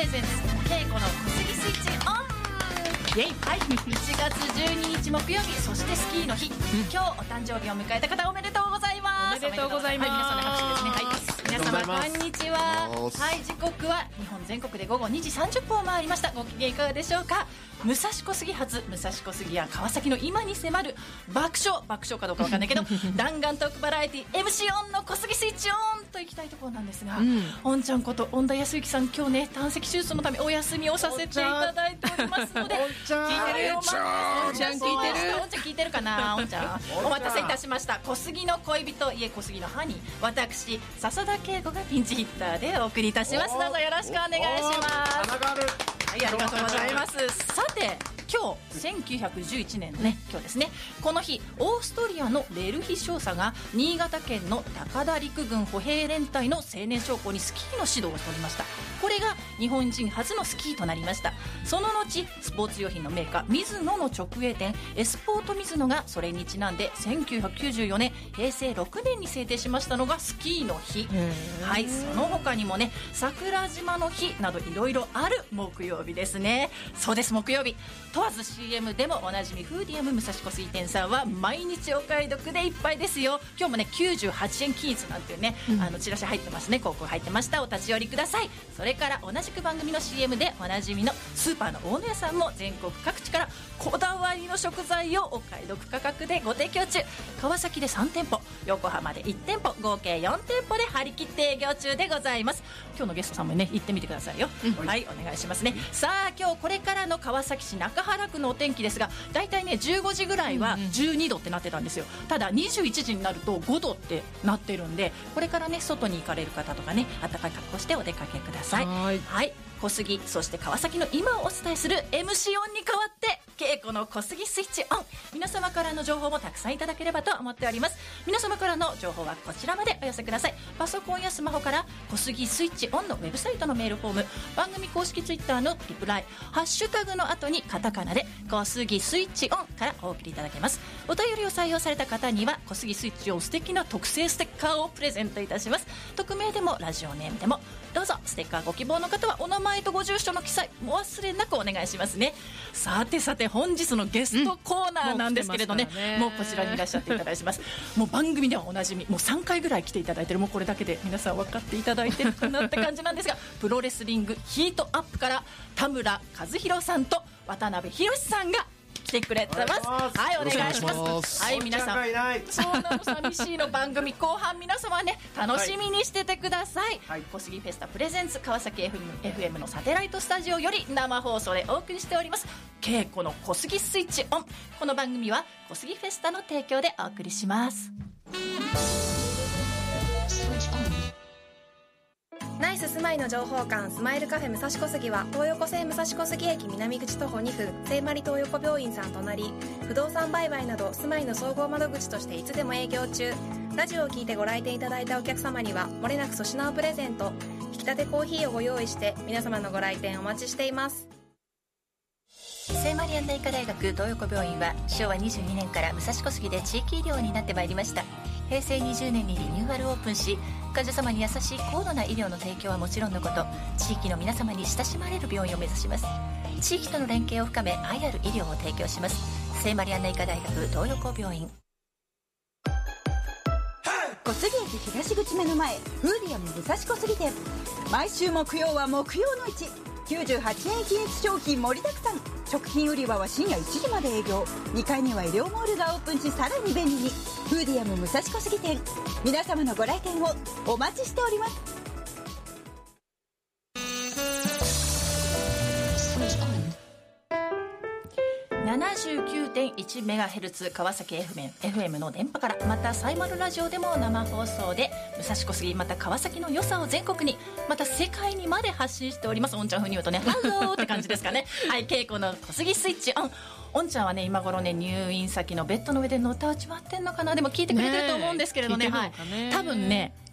レゼンツ稽古の小杉スイッチオン。イエイ、はい、1月12日木曜日、そしてスキーの日、今日お誕生日を迎えた方おめでとうございます。 おめでとうございます。 はい、皆さんの拍手ですね。はい、皆様こんにちは。はい、時刻は日本全国で午後2時30分を回りました。ご機嫌いかがでしょうか。武蔵小杉発武蔵小杉や川崎の今に迫る爆笑かどうかわかんないけど弾丸トークバラエティ MC オンの小杉スイッチオンといきたいところなんですが、おんちゃんこと恩田康之さん、今日ね胆石手術のためお休みをさせていただいておりますので、聞いてるよ、おんちゃん聞いてるかな。おんちゃんお待たせいたしました。小杉の恋人、いえ小杉のハニー、私笹田圭吾がピンチヒッターでお送りいたします。どうぞよろしくお願いします。はい、ありがとうございます。さて今日1911年のね今日ですね、この日オーストリアのレルヒ少佐が新潟県の高田陸軍歩兵連隊の青年将校にスキーの指導を取りました。これが日本人初のスキーとなりました。その後スポーツ用品のメーカーミズノの直営店エスポートミズノがそれにちなんで1994年平成6年に制定しましたのがスキーの日。はい、その他にもね桜島の日などいろいろある木曜日ですね。そうです、木曜日問わず CM でもおなじみフーディアム武蔵小杉店さんは毎日お買い得でいっぱいですよ。今日もね98円均一なんていうね、チラシ入ってますね、広告入ってました。お立ち寄りください。それから同じく番組の CM でおなじみのスーパーの大野屋さんも全国各地からこだわりの食材をお買い得価格でご提供中。川崎で3店舗、横浜で1店舗、合計4店舗で張り切って営業中でございます。今日のゲストさんもね行ってみてくださいよ。はい、お願いしますね。さあ今日これからの川崎市中原区のお天気ですが、だいたいね15時ぐらいは12度ってなってたんですよ。ただ21時になると5度ってなってるんで、これからね外に行かれる方とかね暖かい格好してお出かけください。はい、小杉そして川崎の今をお伝えする MC オンに代わって稽古の小杉スイッチオン、皆様からの情報もたくさんいただければと思っております。皆様からの情報はこちらまでお寄せください。パソコンやスマホから小杉スイッチオンのウェブサイトのメールフォーム、番組公式ツイッターのリプライ、ハッシュタグの後にカタカナで小杉スイッチオンからお送りいただけます。お便りを採用された方には小杉スイッチオン素敵な特製ステッカーをプレゼントいたします。匿名でもラジオネームでもどうぞ。ステッカーご希望の方はお名前とご住所の記載も忘れなくお願いしますね。さて本日のゲストコーナーなんですけれどね、もうこちらにいらっしゃっていただいてます。もう番組ではおなじみ、もう3回ぐらい来ていただいてる、もうこれだけで皆さん分かっていただいてるかなって感じなんですがプロレスリングヒートアップから田村和弘さんと渡辺博さんが来てくれてます。はい、お願いします。はい、皆さんそうなの寂しいの番組後半皆様ね楽しみにしててください。はい、小杉フェスタプレゼンツ川崎 FM のサテライトスタジオより生放送でお送りしております稽古の小杉スイッチオン。この番組は小杉フェスタの提供でお送りします。 ナイススマイの情報館スマイルカフェ武蔵小杉は東横線武蔵小杉駅南口徒歩2分聖マリ東横病院さん隣、不動産売買など住まいの総合窓口としていつでも営業中。ラジオを聞いてご来店いただいたお客様にはもれなく粗品をプレゼント、引き立てコーヒーをご用意して皆様のご来店お待ちしています。 聖マリアンナ医科大学東横病院は昭和22年から武蔵小杉で地域医療になってまいりました。平成20年にリニューアルオープンし、患者様に優しい高度な医療の提供はもちろんのこと、地域の皆様に親しまれる病院を目指します。地域との連携を深め愛ある医療を提供します。聖マリアンナ医科大学東横病院。 小杉駅東口目の前、フーディアム武蔵小杉店。毎週木曜は木曜の市、98円均一商品盛りだくさん。食品売り場は深夜1時まで営業。2階には医療モールがオープンし、さらに便利に。フーディアム武蔵小杉店、皆様のご来店をお待ちしております。 79.1MHz 川崎 FM の電波から、またサイマルラジオでも生放送で武蔵小杉また川崎の良さを全国にまた世界にまで発信しております。おんちゃん風に言うとねハローって感じですかね。はい、稽古の小杉スイッチオン。おんちゃんはね今頃ね入院先のベッドの上でのたうち回ってんのかな。でも聞いてくれてると思うんですけれどね、はい、多分ね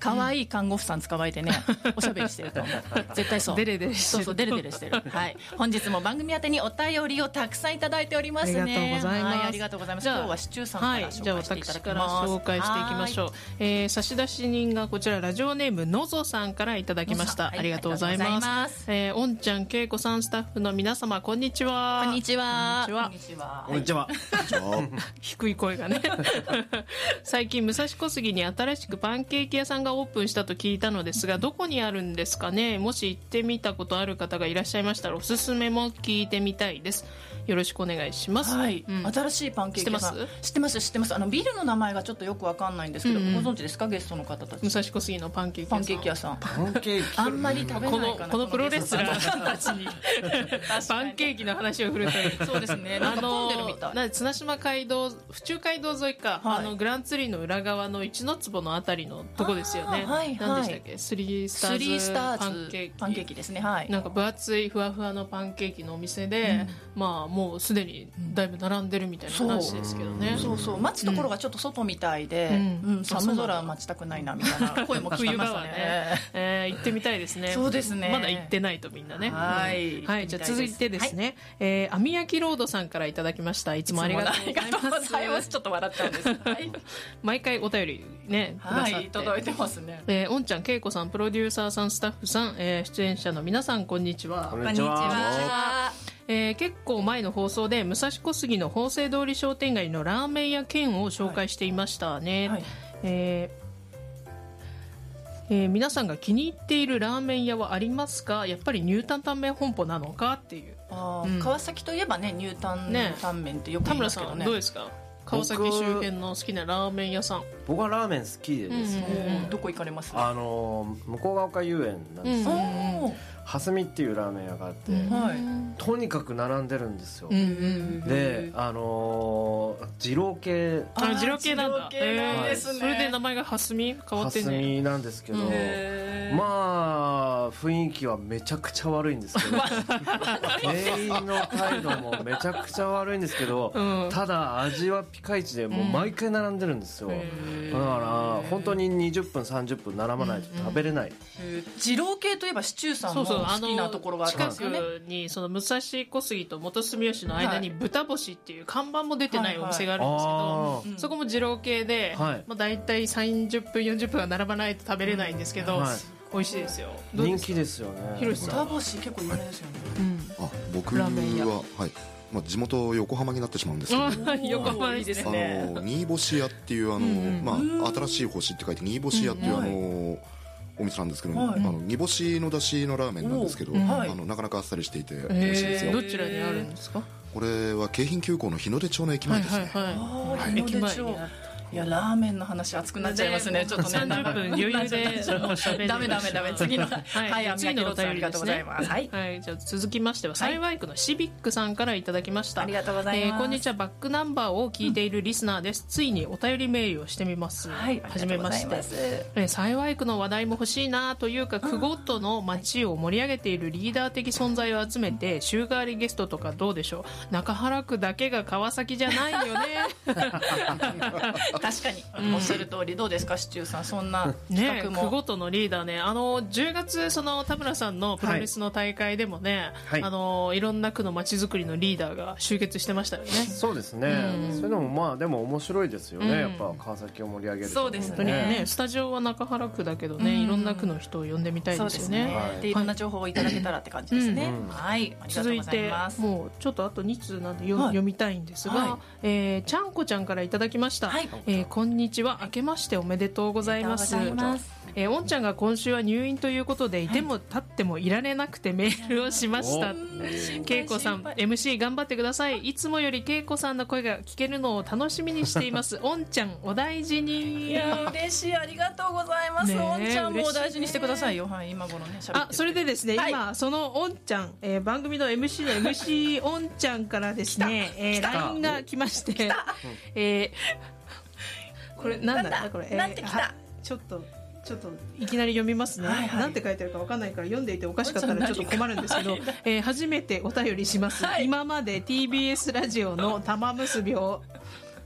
可愛い看護婦さん捕まえてね、おしゃべりしてると思う。絶対そう。 デレデレしてる。 そうそう、デレデレしてる。はい。本日も番組宛てにお便りをたくさんいただいておりますね。 ありがとうございます。 はい、ありがとうございます。今日はシチューさんから紹介していただきます。 じゃあ私から紹介していきましょう。差出人がこちらラジオネームのぞさんからいただきました。ありがとうございます。おんちゃん、けいこさん、スタッフの皆様、こんにちは。 こんにちは。 こんにちは。 こんにちは。 低い声がね。最近武蔵小杉に新しくパンケーキ屋さんがオープンしたと聞いたのですが、どこにあるんですかね。もし行ってみたことある方がいらっしゃいましたらおすすめも聞いてみたいです。よろしくお願いします。 はい、新しいパンケーキ屋さん知ってます。ビルの名前がちょっとよくわかんないんですけど、ご存知ですか、ゲストの方たち。 武蔵小杉のパンケーキ屋さん。 パンケーキあんまり食べないかな。 このプロレスラーたちにパンケーキの話を振るとそうですね。なんか混んでるみたい。 綱島街道、府中街道沿いか、グランツリーの裏側の一の坪のあたりのとこですよね。何でしたっけ、スリースターズパンケーキですね。はい。 なんか分厚いふわふわのパンケーキのお店で、まあもうすでにだいぶ並んでるみたいな話ですけどね。 そうそう、待つところがちょっと外みたいで、寒空は待ちたくないなみたいな声も聞きましたね。 行ってみたいですね。 そうですね。 まだ行ってないとみんなね。 はい。 じゃあ続いてですね、網焼きロードさんからいただきました。いつもありがとうございます。 ちょっと笑っちゃうんです。 毎回お便りね、くださって。 届いてますね。 おんちゃん、けいこさん、プロデューサーさん、スタッフさん、出演者の皆さん、こんにちは。 こんにちは。 結構前の放送で武蔵小杉の法政通り商店街のラーメン屋兼を紹介していましたね。皆さんが気に入っているラーメン屋はありますか。やっぱりニュータンタンメン本舗なのかっていう。 川崎といえばね、ニュータンタンメンってよく言いますけどね。 田村さんどうですか。川崎周辺の好きなラーメン屋さん。 僕はラーメン好きでですね、 どこ行かれます？ 向こうが丘遊園なんですけど、はすみっていうラーメン屋があって、とにかく並んでるんですよ。で、二郎系。 二郎系なんだ。 それで名前がはすみ変わってんね。 はすみなんですけど、まあ雰囲気はめちゃくちゃ悪いんですけど、店員の態度もめちゃくちゃ悪いんですけど、ただ味はピカイチでもう毎回並んでるんですよ。だから本当に20分30分並ばないと食べれない。 二郎系といえばシチューさんの好きなところがあるんですよね。 近くにその武蔵小杉と元住吉の間に豚星っていう看板も出てないお店があるんですけど、そこも二郎系で、だいたい30分40分は並ばないと食べれないんですけど、美味しいですよ。 人気ですよね。 広瀬さん。 豚星結構有名ですよね。 僕は地元横浜になってしまうんですけど、 横浜いいですね。 新星屋っていう新しい星って書いて新星屋っていうお店なんですけど、煮干しの出汁のラーメンなんですけど、なかなかあっさりしていて美味しいですよ。 どちらにあるんですか。 これは京浜急行の日の出町の駅前ですね。 駅前にいや、ラーメンの話熱くなっちゃいますね。ちょっとね、 30分余裕でダメ次の次のお便りですね。 はい、 じゃあ続きましては幸い区のシビックさんからいただきました。 ありがとうございます。 こんにちは、バックナンバーを聞いているリスナーです。ついにお便りメールをしてみます。はじめまして。幸い区の話題も欲しいなというか、区ごとの街を盛り上げているリーダー的存在を集めて週替わりゲストとかどうでしょう。中原区だけが川崎じゃないよね。 確かに、おっしゃる通り。どうですか、シチューさん、そんな企画も。 区ごとのリーダーね、10月その田村さんのプロレスの大会でもね、いろんな区の街づくりのリーダーが集結してましたよね。 そうですね。それでもまあでも面白いですよね。やっぱ川崎を盛り上げる。 そうですね。スタジオは中原区だけどね、いろんな区の人を呼んでみたいですよね。 で、いろんな情報をいただけたらって感じですね。はい、ありがとうございます。 続いてもうちょっとあと2通なんで読みたいんですが、ちゃんこちゃんからいただきました。こんにちは、明けましておめでとうございます。おんちゃんが今週は入院ということで、いても立ってもいられなくてメールをしました。けいこさん MC 頑張ってください。いつもよりけいこさんの声が聞けるのを楽しみにしています。おんちゃんお大事に。 いや嬉しい、ありがとうございます。おんちゃんもお大事にしてくださいよ。今頃ね、 それでですね、今そのおんちゃん、番組の MC の MC おんちゃんからですね、LINE が来まして、これなんだこれ、 なんて来た。 ちょっといきなり読みますね。なんて書いてあるか分かんないから読んでいておかしかったらちょっと困るんですけど、初めてお便りします。今まで TBS ラジオの玉結びを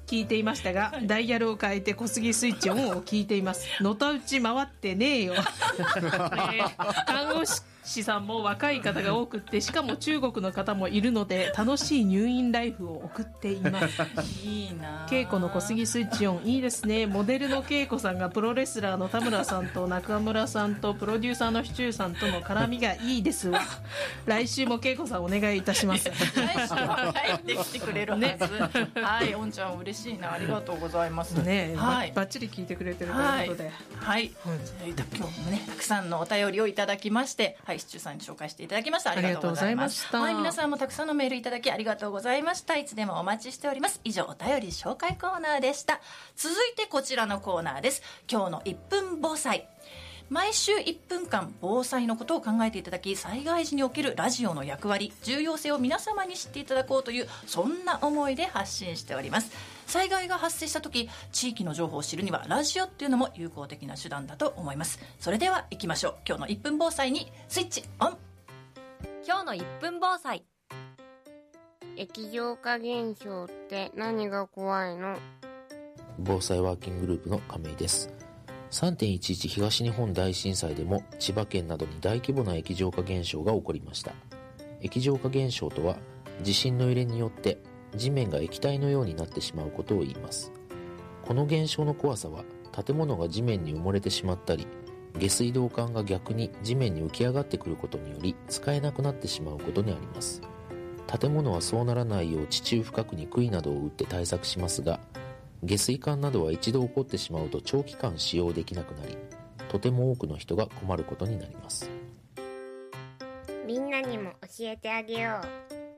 聞いていましたが、ダイヤルを変えて小杉スイッチオンを聞いています。のたうち回ってねえよ。看護師さんも若い方が多くって、しかも中国の方もいるので楽しい入院ライフを送っています。 いいな。 稽古の小杉スイッチオンいいですね。モデルの稽古さんがプロレスラーの田村さんと中村さんとプロデューサーのシチューさんとの絡みがいいですわ。来週も稽古さんお願いいたします。 来週は帰ってきてくれるはず、ね、はい、おんちゃん嬉しいな、ありがとうございますね。 はい、 バッチリ聞いてくれてるということで、 はい、今日もねたくさんのお便りをいただきまして、はい、シチューさんに紹介していただきました。ありがとうございました。はい、皆さんもたくさんのメールいただきありがとうございました。いつでもお待ちしております。以上、お便り紹介コーナーでした。続いてこちらのコーナーです。今日の1分防災。毎週1分間防災のことを考えていただき、災害時におけるラジオの役割、重要性を皆様に知っていただこうという、そんな思いで発信しております。災害が発生した時、地域の情報を知るにはラジオっていうのも有効的な手段だと思います。それでは行きましょう。今日の1分防災にスイッチオン。 今日の1分防災。液状化現象って何が怖いの？ 防災ワーキンググループの亀井です。3.11 東日本大震災でも千葉県などに大規模な液状化現象が起こりました。液状化現象とは、地震の揺れによって地面が液体のようになってしまうことを言います。この現象の怖さは、建物が地面に埋もれてしまったり、下水道管が逆に地面に浮き上がってくることにより使えなくなってしまうことにあります。建物はそうならないよう地中深くに杭などを打って対策しますが、下水管などは一度起こってしまうと長期間使用できなくなり、とても多くの人が困ることになります。 みんなにも教えてあげよう。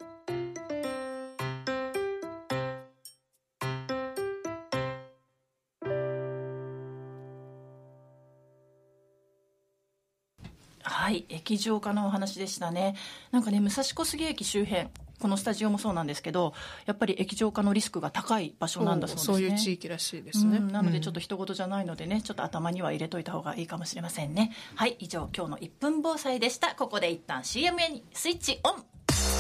はい、液状化のお話でしたね。なんかね、武蔵小杉駅周辺、このスタジオもそうなんですけど、やっぱり液状化のリスクが高い場所なんだそうですね。 そういう地域らしいですね。 なのでちょっと人事じゃないのでね、ちょっと頭には入れといた方がいいかもしれませんね。はい、以上今日の1分防災でした。ここで一旦 CM へにスイッチオン。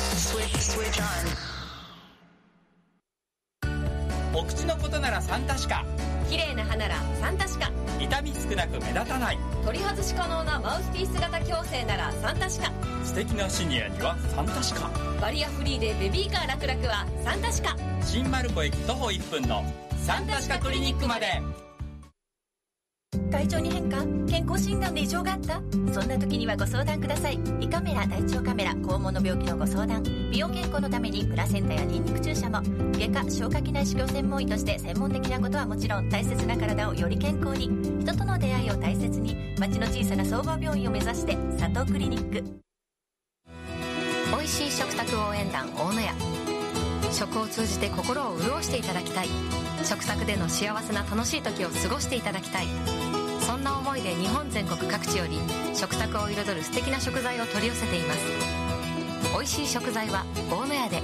お口のことならサンタシカ、 綺麗な歯ならサンタシカ、 痛み少なく目立たない、 取り外し可能なマウスピース型矯正ならサンタシカ、 素敵なシニアにはサンタシカ、 バリアフリーでベビーカー楽々はサンタシカ、 新丸子駅徒歩1分のサンタシカクリニックまで。 体調に変化、健康診断で異常があった？そんな時にはご相談ください。胃カメラ、大腸カメラ、肛門の病気のご相談、美容健康のためにプラセンタやニンニク注射も、外科消化器内視鏡専門医として専門的なことはもちろん、大切な体をより健康に、人との出会いを大切に、町の小さな総合病院を目指して佐藤クリニック。 美味しい食卓応援団大野屋。食を通じて心を潤していただきたい、食卓での幸せな楽しい時を過ごしていただきたい、そんな思いで日本全国各地より食卓を彩る素敵な食材を取り寄せています。美味しい食材は大野屋で。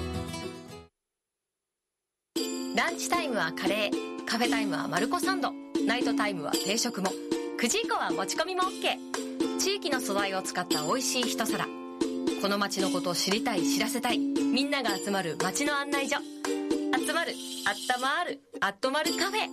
ランチタイムはカレー、カフェタイムはマルコサンド、ナイトタイムは定食も、9時以降は持ち込みも OK。 地域の素材を使った美味しい一皿、この街のことを知りたい、知らせたい、みんなが集まる街の案内所、集まる、あったまる、あっとまるカフェ。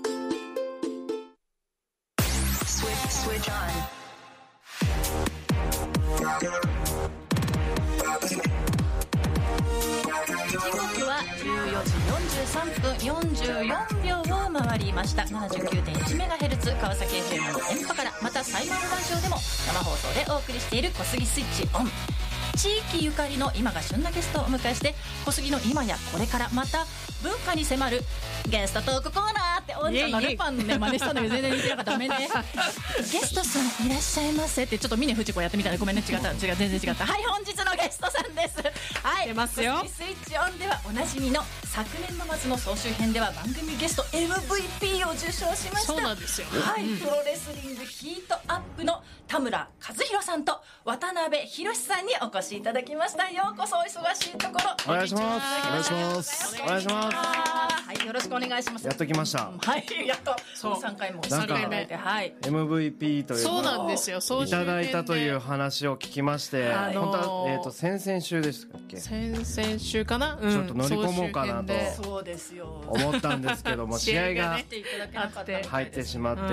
時刻は14時43分44秒を回りました。 79.1MHz 川崎 FM の電波から、またサイマルラジオでも生放送でお送りしている小杉スイッチオン。地域ゆかりの今が旬なゲストをお迎えして、小杉の今やこれから、また文化に迫るゲストトークコーナーって、おんちゃんのルパンね真似したんだけど全然似てなかった。ダメね。ゲストさんいらっしゃいませって、ちょっと峰不二子やってみたらごめんね、違った、全然違った。はい、本日のゲストさんです。はい、 出ますよ。 スイッチオンではおなじみの昨年の末の総集編では番組ゲスト MVP を受賞しました。 そうなんですよ。 はい、プロレスリングヒートアップの田村和弘さんと渡辺博さんにお越しいただきました。ようこそお忙しいところお願いします。お願いします。お願いします。 はい、よろしくお願いします。 やっときました。 はい、やっと3回もなんか MVP というそうなんですよ、 いただいたという話を聞きまして、本当は先々週でしたっけ？ 先々週かな、 ちょっと乗り込もうかなと思ったんですけども、試合が入ってしまって、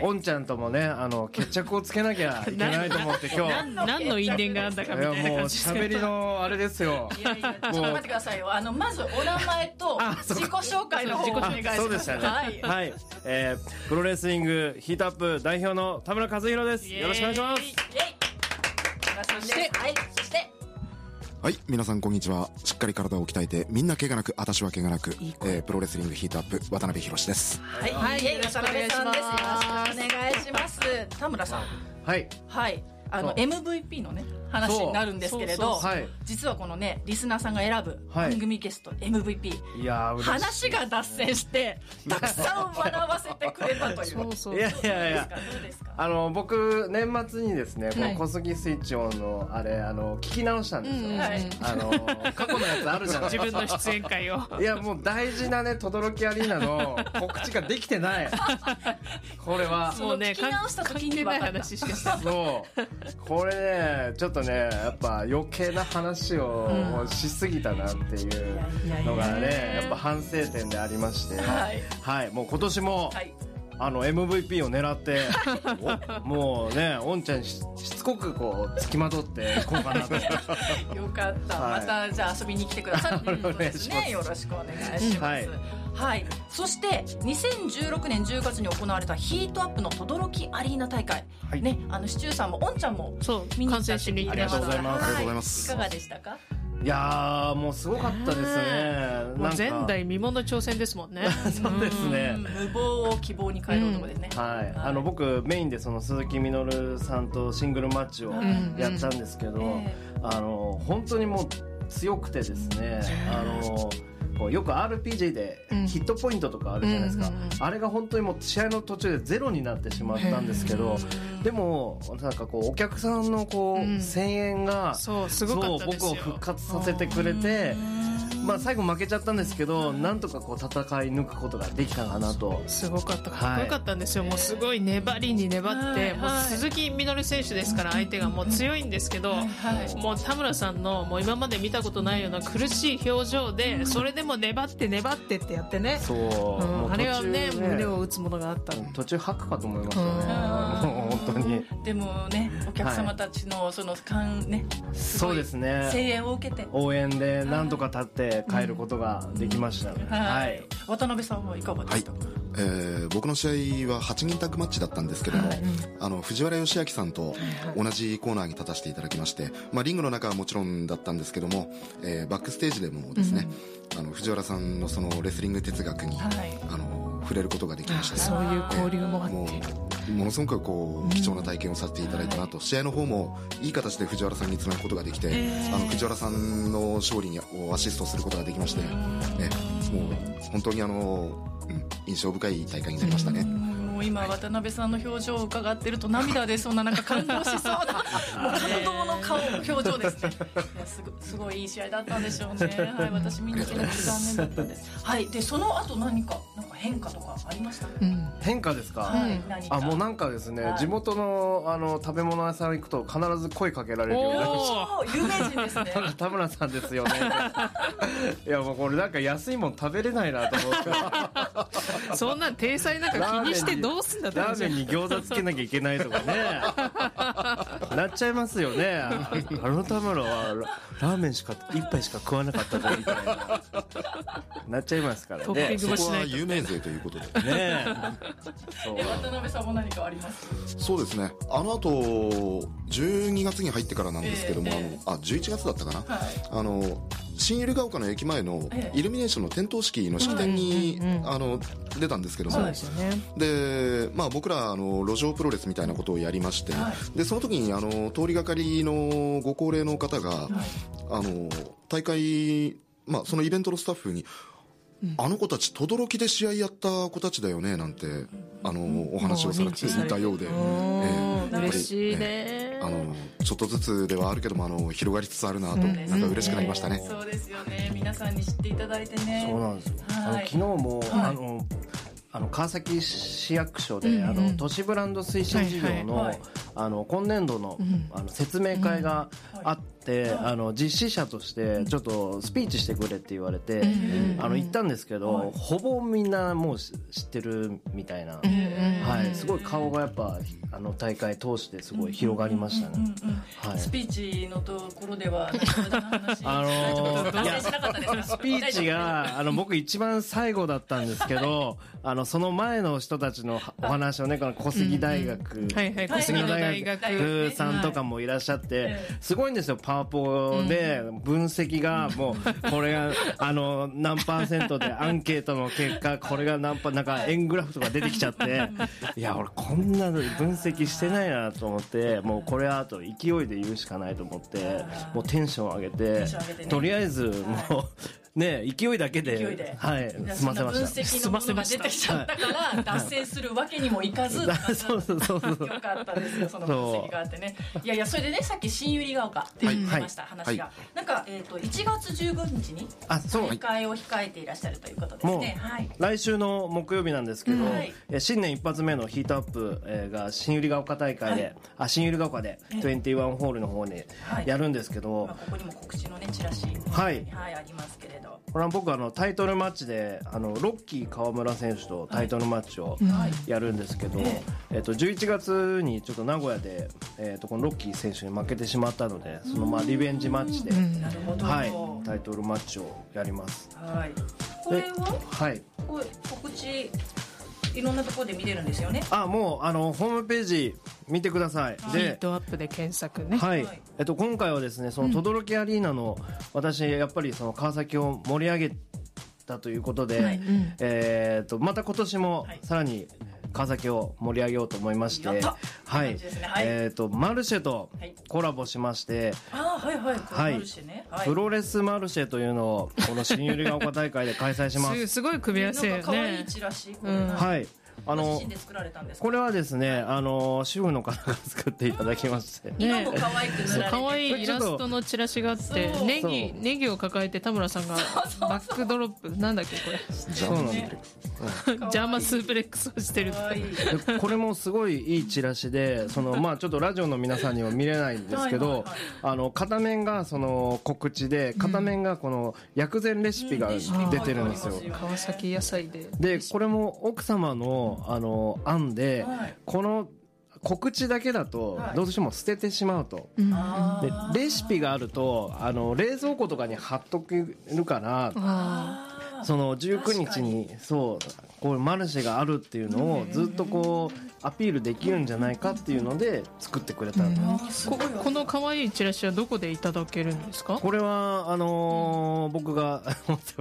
おんちゃんともね決着をつけなきゃいけないと思って今日何の因縁があんだかみたいなもう喋りのあれですよ。 いやいや、ちょっと待ってくださいよ。まずお名前と自己紹介の方をお願いします。 そうでしたね。はい、プロレスリングヒートアップ代表の田村和弘です。よろしくお願いします。 そしてはい、皆さんこんにちは。しっかり体を鍛えてみんな怪我なく、私は怪我なく、プロレスリングヒートアップ渡辺博です。 はい、よろしくお願いします。よろしくお願いします。田村さん、 はい、 MVP のね話になるんですけれど、実はこのねリスナーさんが選ぶ番組ゲスト MVP、 いや話が脱線してたくさん笑わせてくれたという。 いや僕年末にですね、この小杉スイッチオンのあれ聞き直したんですよ。過去のやつあるじゃないですか。 自分の出演会を。 いやもう大事なね轟アリーナの告知ができてない。これはもうね、聞き直した時に分かった。 そうこれねちょっとねやっぱ余計な話をしすぎたなっていうのがねやっぱ反省点でありまして、はい、もう今年もMVP を狙ってもうねおんちゃんしつこくこう付きまとっていこうかなと。 よかった、またじゃあ遊びに来てくださいということですね。よろしくお願いします。はい、そして2016年10月に行われたヒートアップの轟アリーナ大会、ね、シチューさんもおんちゃんも見に行ってしに行きました。 ありがとうございます。 いかがでしたか？ いやもうすごかったですね。 もう前代未聞の挑戦ですもんね。 そうですね。 無謀を希望に変える男ですね。 はい、僕メインでその鈴木みのるさんとシングルマッチをやったんですけど、本当にもう強くてですね、よく RPG でヒットポイントとかあるじゃないですか、あれが本当にもう試合の途中でゼロになってしまったんですけど、でもなんかこうお客さんのこう声援がすごかったですよ。 僕を復活させてくれて、まあ最後負けちゃったんですけど、なんとかこう戦い抜くことができたかなと。 すごかった、かっこよかったんですよ。もうすごい粘りに粘って、もう鈴木みのる選手ですから相手がもう強いんですけど、もう田村さんのもう今まで見たことないような苦しい表情で、それでも粘って粘ってってやってね。 そう、 あれはね胸を打つものがあった。 途中吐くかと思いましたね。本当に。 でもね、お客様たちのそのね、 そうですね。 声援を受けて応援でなんとか立って帰ることができましたね。はい。 渡辺さんはいかがでしたか？ 僕の試合は8人タッグマッチだったんですけども、藤原義明さんと同じコーナーに立たせていただきまして、リングの中はもちろんだったんですけども、バックステージでもですね、藤原さんのそのレスリング哲学に、触れることができまして、 そういう交流もあってものすごくこう貴重な体験をさせていただいたなと、試合の方もいい形で藤原さんにつなぐことができて、藤原さんの勝利をアシストすることができまして、もう本当に印象深い大会になりましたね。 もう今渡辺さんの表情を伺ってると涙でそんななんか感動しそうなもう感動の表情ですね。いやすごいいい試合だったんでしょうね。はい、私見に行けなくて残念だったんです。はい、でその後なんか変化とかありました？ 変化ですか？もうなんかですね、地元の食べ物屋さん行くと必ず声かけられるようになりました。 有名人ですね。 田村さんですよね。いやもうこれなんか安いもん食べれないなと思って。 そんな体裁なんか気にしてどうすんだって。 ラーメンに餃子つけなきゃいけないとかね。なっちゃいますよね。田村はラーメンしか一杯しか食わなかったぞみたいな。なっちゃいますからね。 そこは有名税ということでね。 渡辺さんも何かあります？ そうですね、あの後12月に入ってからなんですけども、11月だったかな、新百合ヶ丘の駅前のイルミネーションの点灯式の式典に出たんですけども、で、僕ら路上プロレスみたいなことをやりまして、でその時に通りがかりのご高齢の方が大会、そのイベントのスタッフにあの子たち轟で試合やった子たちだよねなんてお話をされていたようで、 嬉しいね。 ちょっとずつではあるけども広がりつつあるなと、なんか嬉しくなりましたね。 そうですよね、皆さんに知っていただいてね。 そうなんですよ、昨日も、川崎市役所で、都市ブランド推進事業の、今年度の、説明会があって、実施者としてちょっとスピーチしてくれって言われて、行ったんですけど、ほぼみんなもう知ってるみたいな、すごい顔がやっぱ大会通してすごい広がりましたね。 スピーチのところではスピーチが僕一番最後だったんですけど、その前の人たちのお話をね、この小杉大学、小杉大学さんとかもいらっしゃって、すごいんですよ。パワポで分析がもうこれが何%でアンケートの結果これがなんか円グラフとか出てきちゃって、いや俺こんな分析してないなと思って、もうこれはあと勢いで言うしかないと思って、もうテンション上げて、とりあえずもうね、勢いだけで、済ませました。分析のものが出てきちゃったから脱線するわけにもいかず、 そうよかったですよ、その分析があってね。いやいや、それでね、さっき新百合ヶ丘って言ってました、話が、なんか1月15日に大会を控えていらっしゃるということですね。 来週の木曜日なんですけど、新年一発目のヒートアップが新百合ヶ丘大会で、新百合ヶ丘で21ホールの方にやるんですけど、 ここにも告知のねチラシありますけれど、 これは僕タイトルマッチでロッキー川村選手とタイトルマッチをやるんですけど、11月にちょっと名古屋で、このロッキー選手に負けてしまったので、そのリベンジマッチで、タイトルマッチをやります。 これは、告知いろんなところで見れるんですよね。 もうホームページ見てください。 ヒートアップで検索ね。 今回はですね、その轟アリーナの、私やっぱりその川崎を盛り上げたということで、また今年もさらに川崎を盛り上げようと思いまして、マルシェとコラボしまして、プロレスマルシェというのをこの新百合ヶ丘大会で開催します。 すごい組み合わせよね。 可愛いチラシ。 これはですね、主婦の方が作っていただきまして、 今も可愛く塗られて、 可愛いイラストのチラシがあって、ネギを抱えて田村さんがバックドロップ、なんだっけこれ、 ジャーマンスープレックスをしてる。 これもすごいいいチラシで、ちょっとラジオの皆さんには見れないんですけど、片面がその告知で、片面がこの薬膳レシピが出てるんですよ。 川崎野菜でこれも奥様の案で、この告知だけだとどうしても捨ててしまうと、でレシピがあると冷蔵庫とかに貼っとけるから、その19日にこうマルシェがあるっていうのをずっとこうアピールできるんじゃないかっていうので作ってくれたんです。 この可愛いチラシはどこでいただけるんですか？ これは僕が持って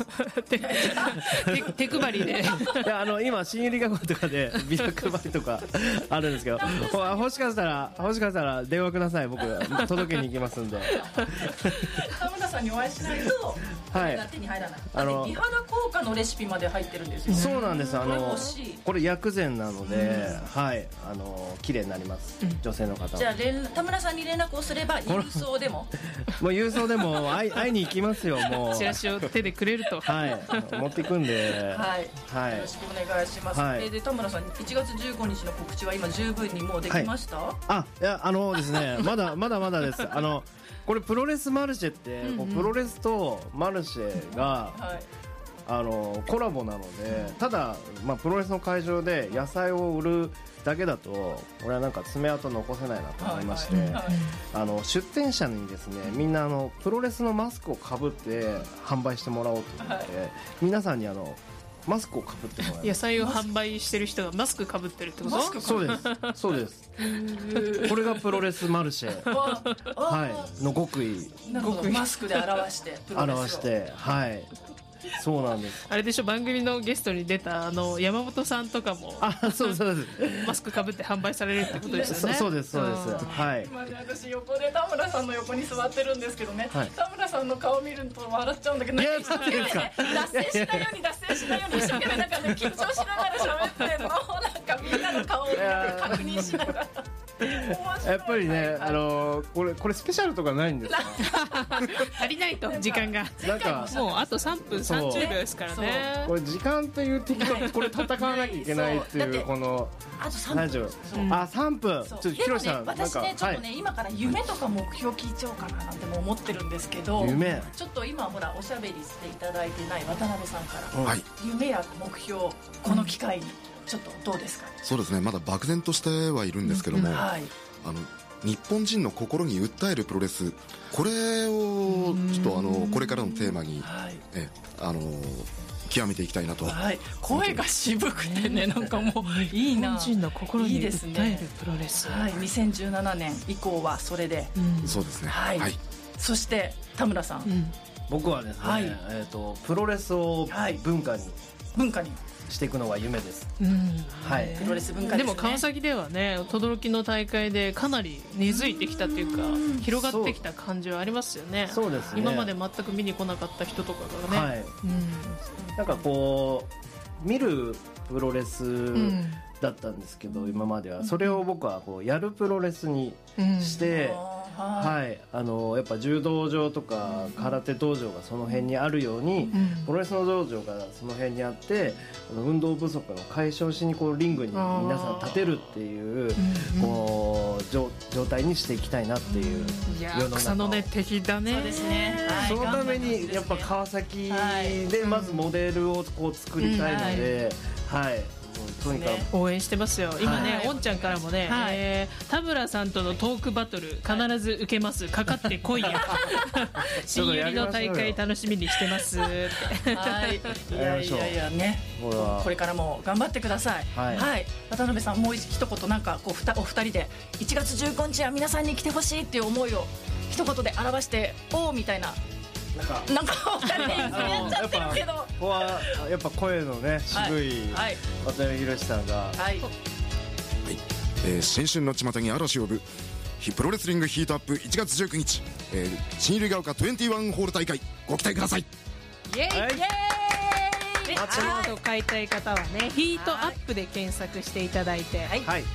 ます手配りで。 いや今新百合ヶ丘とかでビラ配りとかあるんですけど、欲しかったら電話ください。僕届けに行きますんで。 田村さんにお会いしないと手に入らない。美肌効果のレシピまで入ってるんですよね。 そうなんです。これ薬膳なので、綺麗になります。女性の方は。 じゃあ田村さんに連絡をすれば郵送でももう郵送でも会いに行きますよ。もうチラシを手でくれると。 持っていくんで。 よろしくお願いします。で田村さん、1月15日の告知は今十分にもうできました？ いやですね、まだです。これプロレスマルシェって、プロレスとマルシェが、コラボなので、ただ、プロレスの会場で野菜を売るだけだと俺はなんか爪痕残せないなと思いまして、出店者にですね、みんなプロレスのマスクをかぶって販売してもらおうと思って、皆さんにマスクをかぶってもらう。 野菜を販売してる人がマスクかぶってるってこと？ そうです。これがプロレスマルシェの極意。 マスクで表してそうなんです。 あれでしょ、番組のゲストに出た山本さんとかもそうですマスクかぶって販売されるってことですよね。 そうです。 私横で田村さんの横に座ってるんですけどね、田村さんの顔見ると笑っちゃうんだけど、脱線したように一生懸命なんか緊張しながら喋ってんの、なんかみんなの顔を確認しながらやっぱりね、これスペシャルとかないんですか？ 足りないと時間がなんかもうあと3分30秒ですからね。 これ時間という敵とこれ戦わなきゃいけないっていうこのあと3分。 3分。ちょっとひろしさん、 私ねちょっとね今から夢とか目標聞いちゃおうかななんても思ってるんですけど、 夢ちょっと今ほらおしゃべりしていただいてない渡辺さんから夢や目標この機会にちょっとどうですか？ そうですね、まだ漠然としてはいるんですけども、日本人の心に訴えるプロレス、これをちょっとこれからのテーマに極めていきたいなと。 声が渋くてね、なんかもういいな。 日本人の心に訴えるプロレス。 2017年以降はそれで。 そうですね。 そして田村さん。 僕はですね、プロレスを文化にしていくのが夢です。 プロレス文化ですね。 でも川崎ではね、轟の大会でかなり根付いてきたというか、広がってきた感じはありますよね。 そうですね。 今まで全く見に来なかった人とかがね。 なんかこう見るプロレスだったんですけど、今まではそれを僕はこうやるプロレスにして。やっぱ柔道場とか空手道場がその辺にあるように、プロレスの道場がその辺にあって、運動不足の解消しにこうリングに皆さん立てるっていう、こう状態にしていきたいなっていう世の中。 草の根的だね。 そうですね。 そのためにやっぱ川崎でまずモデルをこう作りたいので、とにかく応援してますよ。今ね、おんちゃんからもね、田村さんとのトークバトル必ず受けます、かかってこいや新百合の大会楽しみにしてますって。 いやね、これからも頑張ってください。渡辺さん、もう一言なんかこうお二人で1月15日は皆さんに来てほしいっていう思いを一言で表しておうみたいな。なんかお二人でやっちゃってるけど、 ここはやっぱ声のね渋い渡辺宏さんが、 新春の巷に嵐を呼ぶプロレスリングヒートアップ1月19日、新百合ヶ丘21ホール大会ご期待ください。 イエーイイエーイ。チケット買いたい方はね、ヒートアップで検索していただいて、 楽しみに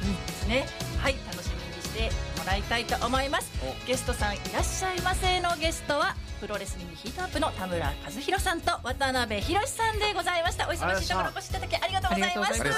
してもらいたいと思います。ゲストさんいらっしゃいませ。のゲストはプロレスリングヒートアップの田村和弘さんと渡辺宏さんでございました。お忙しいところお越しいただきありがとうございました。さて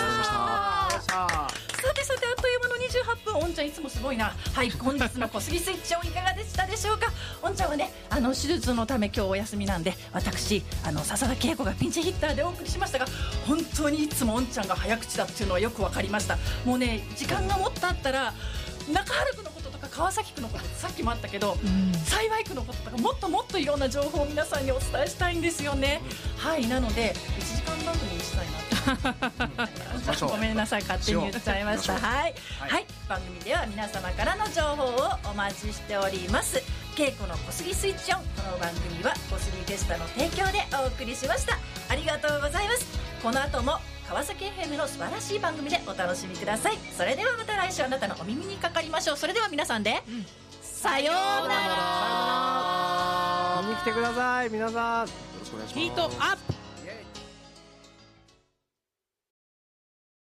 あっという間の28分。おんちゃんいつもすごいな。本日の小杉スイッチオンいかがでしたでしょうか？おんちゃんはね、手術のため今日お休みなんで、私笹田恵子がピンチヒッターでお送りしましたが、本当にいつもおんちゃんが早口だっていうのはよく分かりました。もうね、時間がもっとあったら中原区のこととか川崎区のことさっきもあったけど、幸区のこととかもっともっといろんな情報を皆さんにお伝えしたいんですよね。なので1時間番組にしたいなとごめんなさい、勝手に言っちゃいました。番組では皆様からの情報をお待ちしております。恵子の小杉スイッチオン、この番組は小杉フェスタの提供でお送りしました。ありがとうございます。この後も川崎 FM の素晴らしい番組でお楽しみください。それではまた来週あなたのお耳にかかりましょう。それでは皆さんで、さようなら。 見に来てください皆さん。よろしくお願いします。 ヒートアップ。